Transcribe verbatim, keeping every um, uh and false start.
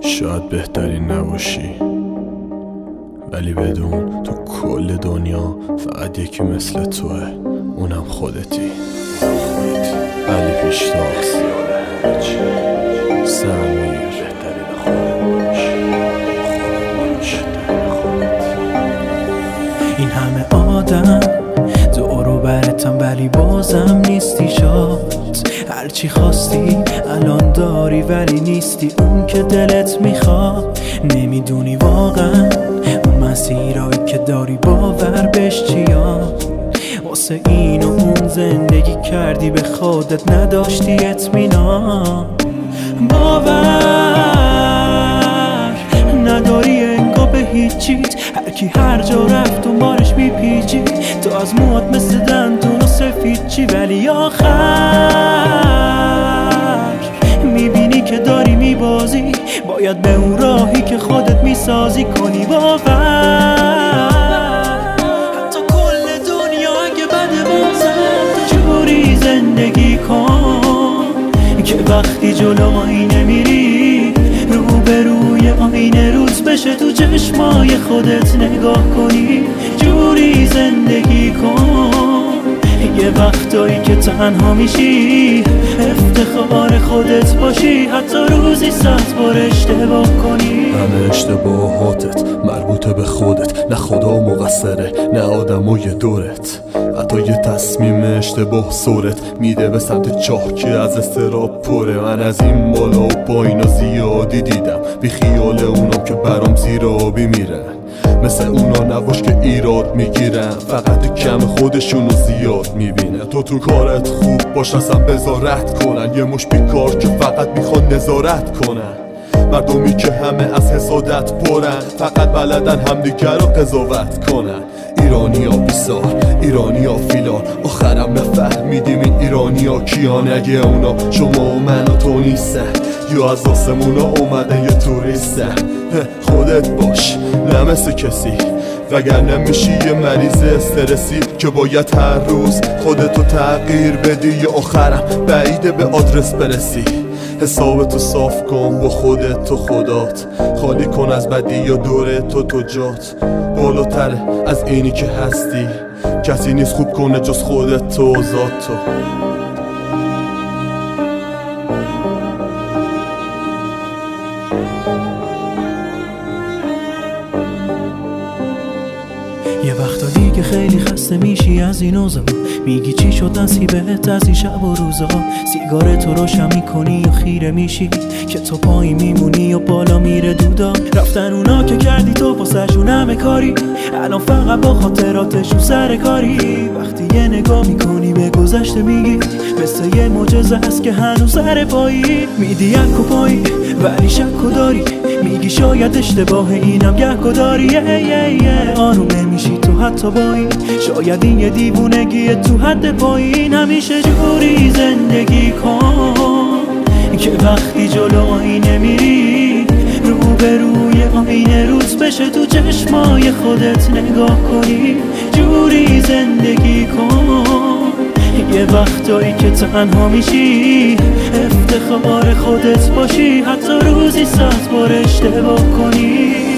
شاید بهترین نباشی، ولی بدون تو کل دنیا فقط یکی مثل توه، اونم خودتی. علی پیشتاز سمیر بهترین خودش. این همه آدم دورو برتم ولی بازم نیستی شاد. هرچی خواستی الان داری ولی نیستی اون که دلت میخواد. نمیدونی واقعا اون مسیرایی که داری باور بهش چیاد. واسه این و اون زندگی کردی به خودت نداشتی اطمینان. باور نداری انگار به هیچیت، هر کی هر جا رفت دنبالش میپیچید. تو از موات مثل دندون و سفید چی، ولی آخر میبینی که داری میبازی. باید به اون راهی که خودت میسازی کنی باور. حتی کل دنیا اگه بده بازم تو جوری زندگی کن که وقتی جلو آینه میری رو به روی آینه روز بشه تو چشمای خودت نگاه کنی. جوری زندگی کن یه وقتایی که تنها میشی افتخار خودت باشی، حتی روزی صد بار اشتباه کنی. همه اشتباهاتت مربوطه به خودت، نه خدا مقصره نه آدمای دورت. حتی یه تصمیم اشتباه سرت میده به سمت چاه که از استراب پره. من از این بالا و پایینا زیادی دیدم، بی خیال اونام که برام زیر آبی میرن. مثل اونا نباش که ایراد میگیرن، فقط کم خودشونو زیاد میبینن. تو تو کارت خوب باش اصلا بذارت کنن، یه مش بیکار که فقط میخوان نظارت کنن. مردمی که همه از حسادت پرن، فقط بلدن همدیگر رو قضاوت کنن. ایرانی ها بیسار، ایرانی ها فیلان، آخرم نفهمیدیم این ایرانی ها کیان. اگه اونا شما و من و تو نیستن، یا از آسمونا اومدن یه توریستن. خودت باش نه مثل کسی، وگرنه میشی یه مریض استرسی که باید هر روز خودتو تغییر بدی. یا آخرم بعیده به آدرس برسی. حسابتو صاف کن با خودت و خدات، خالی کن از بدی یا دوره تو تو جات. بالاتره از اینی که هستی، کسی نیست خوب کنه جز خودت تو و ذات تو. یه وقتا دیگه خیلی خسته میشی از این اوضاع، میگی چی شد نصیبت از این شب و روزا. سیگار تو روشن میکنی و خیره میشی که تو پایی میمونی و بالا میره دودا. رفتن اونا که کردی تو پاسشون همه کاری، الان فقط با خاطراتشون سر کاری. وقتی یه نگاه میکنی به گذشته میگی مثل یه معجزه است که هنوز سر پایی. میدی یک و پایی ولی شک و داری، میگی شاید اشتباه اینم گه و داری. آروم نمیشی تو حتی با این، شاید این یه دیوونگی تو حد پایین. همیشه جوری زندگی کن که وقتی جلو آینه میری رو به روی آینه روز بشه تو چشمای خودت نگاه کنی. جوری زندگی کن یه وقتایی که تنها میشی افتخار خودت باشی، حتی روزی صد بار اشتباه کنی.